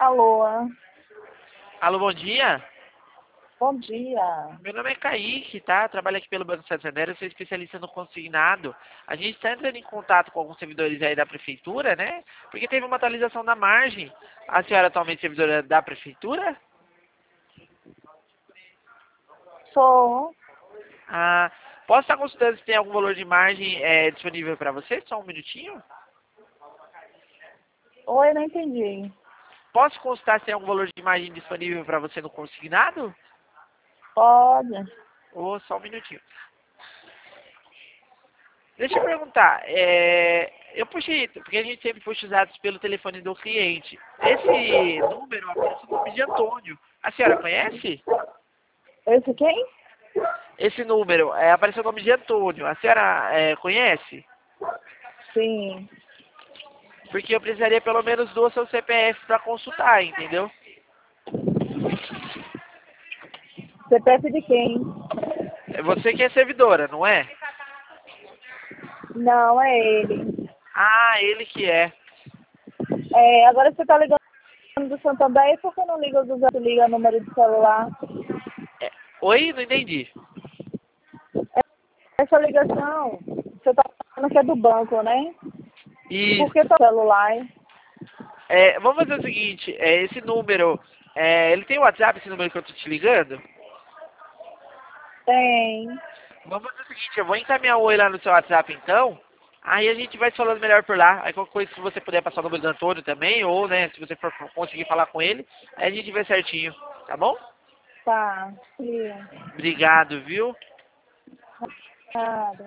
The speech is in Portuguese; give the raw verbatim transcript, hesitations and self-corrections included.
Alô? Alô, bom dia. Bom dia. Meu nome é Kaique, tá? Trabalho aqui pelo Banco Santander, eu sou especialista no consignado. A gente está entrando em contato com alguns servidores aí da prefeitura, né? Porque teve uma atualização da margem. A senhora atualmente é servidora da prefeitura? Sou. Ah, posso estar consultando se tem algum valor de margem é, disponível para você? Só um minutinho. Oi, não entendi. Posso consultar se tem algum valor de margem disponível para você no consignado? Pode. Ou só um minutinho. Deixa eu perguntar, é, eu puxei, porque a gente sempre puxa os dados pelo telefone do cliente. Esse número aparece o nome de Antônio. A senhora conhece? Esse quem? Esse número, é, aparece o nome de Antônio. A senhora é, conhece? Sim. Porque eu precisaria pelo menos do seu C P F para consultar, entendeu? C P F de quem? É você que é servidora, não é? Não, é ele. Ah, ele que é. É, agora você tá ligando do Santander, por que não liga do Zé, liga número de celular? É, oi? Não entendi. Essa ligação, você tá falando que é do banco, né? Por que Isso. tá no celular? É, vamos fazer o seguinte, é, esse número, é, ele tem WhatsApp, esse número que eu tô te ligando? Tem. Vamos fazer o seguinte, eu vou encaminhar o oi lá no seu WhatsApp então. Aí a gente vai se falando melhor por lá. Aí qualquer coisa, se você puder passar o número do Antônio também, ou né, se você for conseguir falar com ele, aí a gente vê certinho, tá bom? Tá. Sim. Obrigado, viu? Nada.